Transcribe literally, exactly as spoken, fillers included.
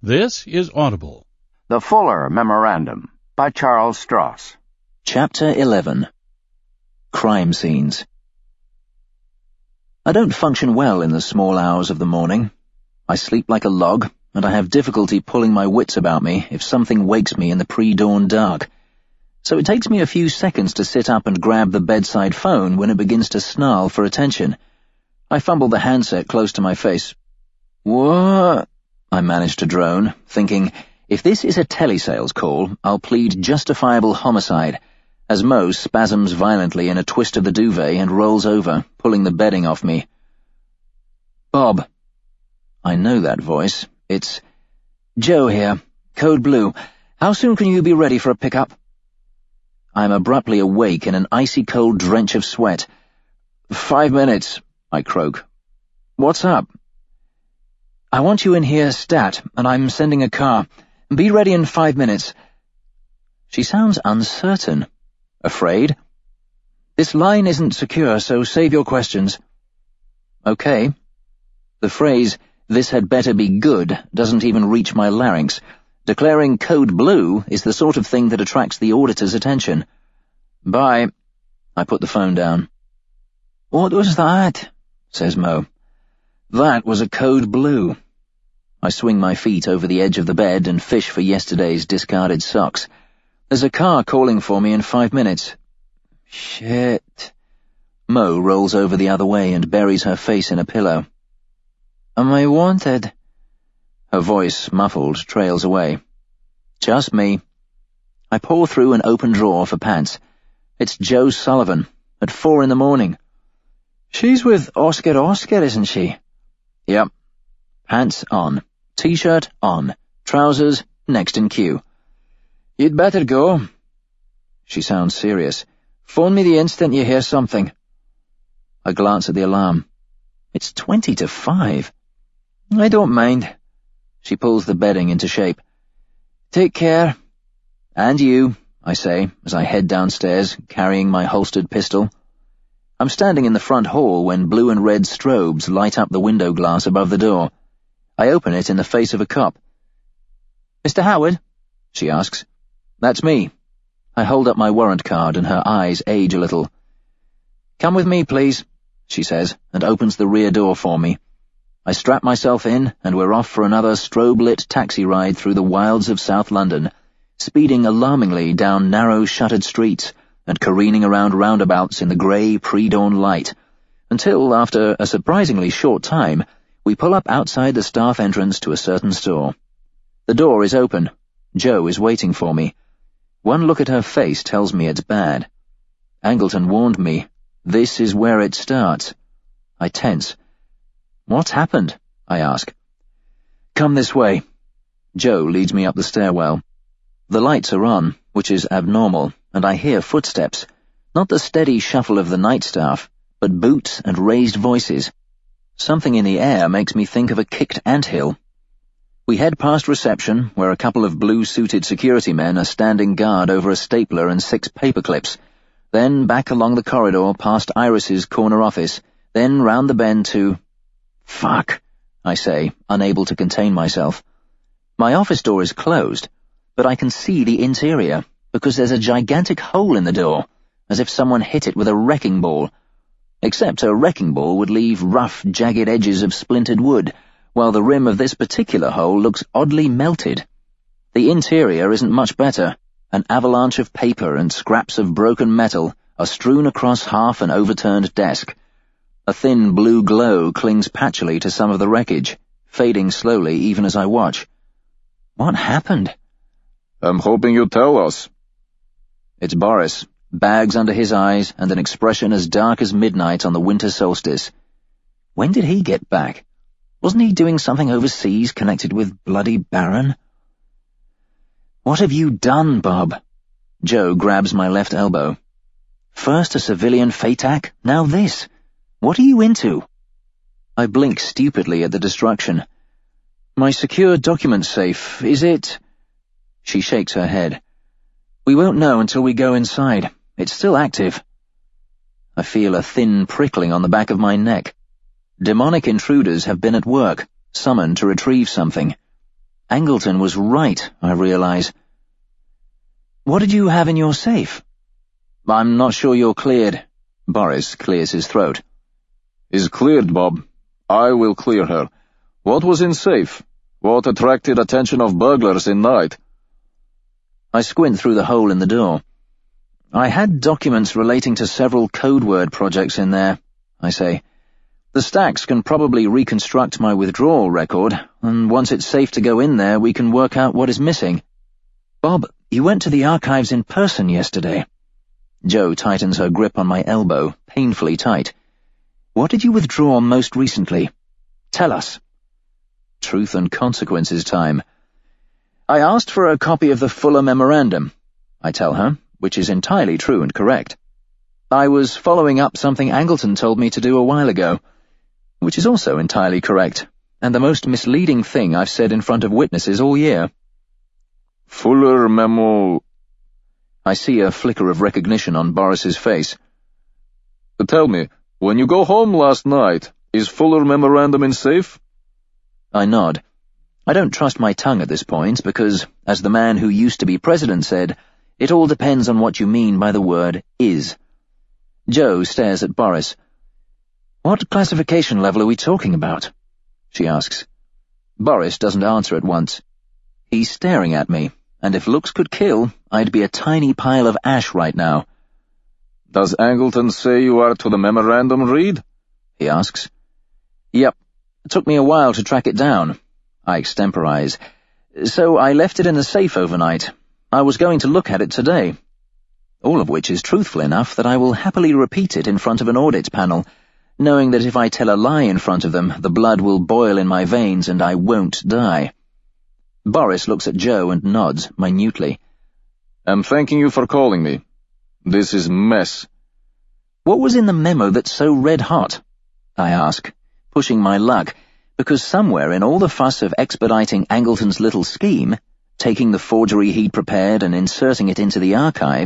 This is Audible. The Fuller Memorandum by Charles Stross. Chapter eleven. Crime Scenes. I don't function well in the small hours of the morning. I sleep like a log, and I have difficulty pulling my wits about me if something wakes me in the pre-dawn dark. So it takes me a few seconds to sit up and grab the bedside phone when it begins to snarl for attention. I fumble the handset close to my face. "What?" I manage to drone, thinking, if this is a telesales call, I'll plead justifiable homicide, as Mo spasms violently in a twist of the duvet and rolls over, pulling the bedding off me. "Bob." I know that voice. It's Joe here, Code Blue. How soon can you be ready for a pickup? I'm abruptly awake in an icy-cold drench of sweat. "Five minutes," I croak. "What's up?" "I want you in here stat, and I'm sending a car. Be ready in five minutes." She sounds uncertain. Afraid? "This line isn't secure, so save your questions." Okay. The phrase, "this had better be good," doesn't even reach my larynx. Declaring Code Blue is the sort of thing that attracts the auditor's attention. "Bye." I put the phone down. "What was that?" says Mo. That was a Code Blue. I swing my feet over the edge of the bed and fish for yesterday's discarded socks. There's a car calling for me in five minutes. Shit. Mo rolls over the other way and buries her face in a pillow. "Am I wanted?" Her voice, muffled, trails away. "Just me." I pour through an open drawer for pants. It's Joe Sullivan, at four in the morning. "She's with Oscar Oscar, isn't she?" Yep. Pants on. T-shirt on. Trousers next in queue. "You'd better go." She sounds serious. "Phone me the instant you hear something." I glance at the alarm. It's twenty to five. "I don't mind." She pulls the bedding into shape. "Take care." "And you," I say, as I head downstairs, carrying my holstered pistol. I'm standing in the front hall when blue and red strobes light up the window glass above the door. I open it in the face of a cop. "Mister Howard?" she asks. "That's me." I hold up my warrant card and her eyes age a little. "Come with me, please," she says, and opens the rear door for me. I strap myself in, and we're off for another strobe-lit taxi ride through the wilds of South London, speeding alarmingly down narrow shuttered streets and careening around roundabouts in the grey pre-dawn light, until, after a surprisingly short time, we pull up outside the staff entrance to a certain store. The door is open. Joe is waiting for me. One look at her face tells me it's bad. Angleton warned me. This is where it starts. I tense. "What's happened?" I ask. "Come this way." Joe leads me up the stairwell. The lights are on, which is abnormal, and I hear footsteps, not the steady shuffle of the night staff, but boots and raised voices. Something in the air makes me think of a kicked anthill. We head past reception, where a couple of blue-suited security men are standing guard over a stapler and six paperclips, then back along the corridor past Iris's corner office, then round the bend to... Fuck, I say, unable to contain myself. My office door is closed, but I can see the interior, because there's a gigantic hole in the door, as if someone hit it with a wrecking ball. Except a wrecking ball would leave rough, jagged edges of splintered wood, while the rim of this particular hole looks oddly melted. The interior isn't much better. An avalanche of paper and scraps of broken metal are strewn across half an overturned desk. A thin blue glow clings patchily to some of the wreckage, fading slowly even as I watch. What happened? "I'm hoping you'll tell us." It's Boris, bags under his eyes and an expression as dark as midnight on the winter solstice. When did he get back? Wasn't he doing something overseas connected with Bloody Baron? "What have you done, Bob?" Joe grabs my left elbow. "First a civilian fatac, now this. What are you into?" I blink stupidly at the destruction. "My secure document safe, is it?" She shakes her head. "We won't know until we go inside. It's still active." I feel a thin prickling on the back of my neck. Demonic intruders have been at work, summoned to retrieve something. Angleton was right, I realize. What did you have in your safe? I'm not sure you're cleared. Boris clears his throat. Is cleared, Bob. I will clear her. What was in safe? What attracted attention of burglars in night? I squint through the hole in the door. I had documents relating to several code word projects in there, I say. The stacks can probably reconstruct my withdrawal record, and once it's safe to go in there, we can work out what is missing. Bob, you went to the archives in person yesterday. Jo tightens her grip on my elbow, painfully tight. What did you withdraw most recently? Tell us. Truth and consequences time. I asked for a copy of the Fuller Memorandum, I tell her, which is entirely true and correct. I was following up something Angleton told me to do a while ago, which is also entirely correct, and the most misleading thing I've said in front of witnesses all year. Fuller Memo... I see a flicker of recognition on Boris's face. Tell me, when you go home last night, is Fuller Memorandum in safe? I nod. I don't trust my tongue at this point because, as the man who used to be president said, it all depends on what you mean by the word is. Jo stares at Boris. What classification level are we talking about? She asks. Boris doesn't answer at once. He's staring at me, and if looks could kill, I'd be a tiny pile of ash right now. Does Angleton say you are to the memorandum read? He asks. Yep. It took me a while to track it down. I extemporize. So I left it in the safe overnight. I was going to look at it today. All of which is truthful enough that I will happily repeat it in front of an audit panel, knowing that if I tell a lie in front of them, the blood will boil in my veins and I won't die. Boris looks at Jo and nods minutely. I'm thanking you for calling me. This is mess. What was in the memo that's so red-hot? I ask, pushing my luck, because somewhere in all the fuss of expediting Angleton's little scheme, taking the forgery he'd prepared and inserting it into the archive,